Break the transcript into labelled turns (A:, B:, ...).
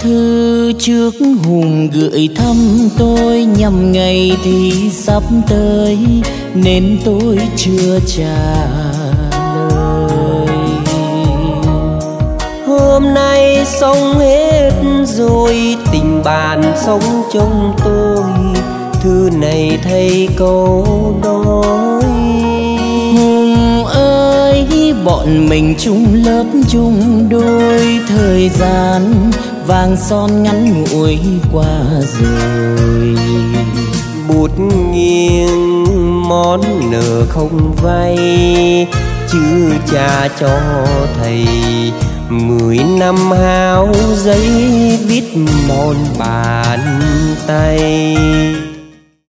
A: thư trước Hùng gửi thăm tôi, nhằm ngày thì sắp tới nên tôi chưa trả lời.
B: Hôm nay xong hết rồi, tình bạn sống trong tôi, thư này thay câu nói.
A: Hùng ơi, bọn mình chung lớp chung đôi, thời gian vàng son ngắn ngủi qua rồi.
B: Bút nghiêng món nợ không vay, chứ cha cho thầy 10 năm háo giấy viết mòn bàn tay.